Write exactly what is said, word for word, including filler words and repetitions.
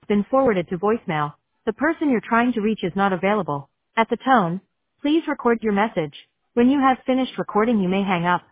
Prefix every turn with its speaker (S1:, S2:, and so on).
S1: been forwarded to voicemail. The person you're trying to reach is not available. At the tone, please record your message. When you have finished recording, you may hang up.